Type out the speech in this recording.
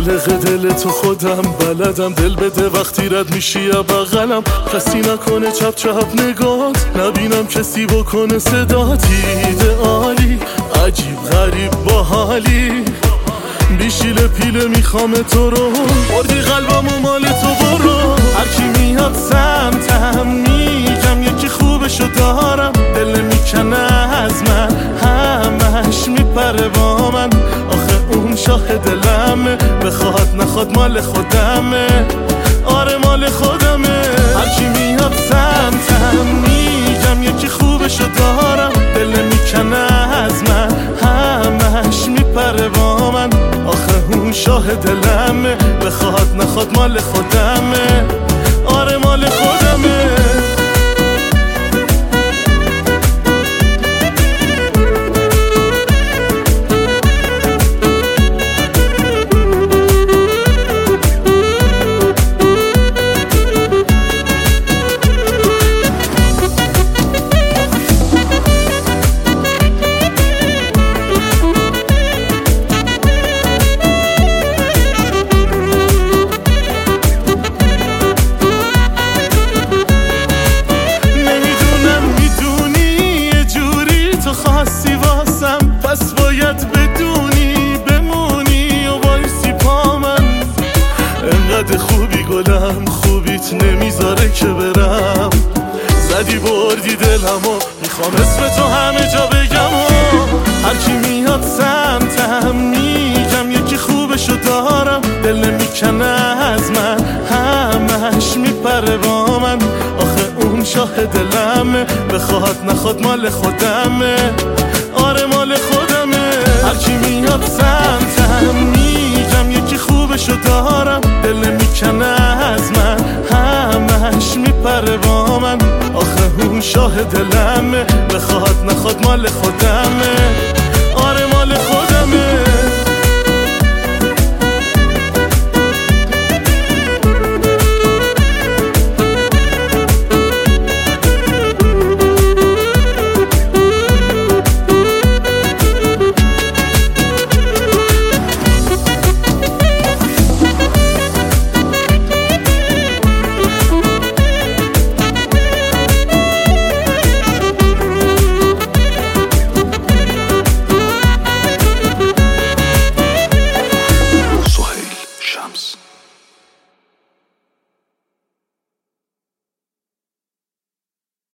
خالق دل تو خودم بلدم، دل بده وقتی رد میشی یا بغلم. کسی نکنه چپ چپ نگات، نبینم کسی بکنه صدات. ایدئالی عجیب غریب باحالی، بیشیل پیله میخوام تو رو، بردی قلبم و مال تو برو. هرکی میاد سمتم میگم یکی خوبشو دارم، دل میکنه از من همش میپره با من. آخه اون شاه دلمه، بخواد نخواد مال خودمه، آره مال خودمه. هرکی میاد سمتم میگم یکی خوبشو دارم، دل میکنه از من همش میپره با من. آخه اون شاه دلمه، بخواد نخواد مال خودمه، آره مال خودمه. خاصی واسم پس باید بدونی بمونی و وایسی پا من. انقدر خوبی گلم، خوبیت نمیذاره که برم. زدی بردی دلمو، میخوام اسم تو همه جا بگم. هرکی میاد سمتم میگم یکی خوبشو دارم، دل میکنه از من همش میپره با من. آخه اون شاه دلمه، بخواد نخواد مال خودمه، آره مال خودمه. هرکی میاد سمتم میگم یکی خوبشو دارم، دل میکنه از من همش میپره با من. آخه اون شاه دلمه، بخواد نخواد مال خودمه.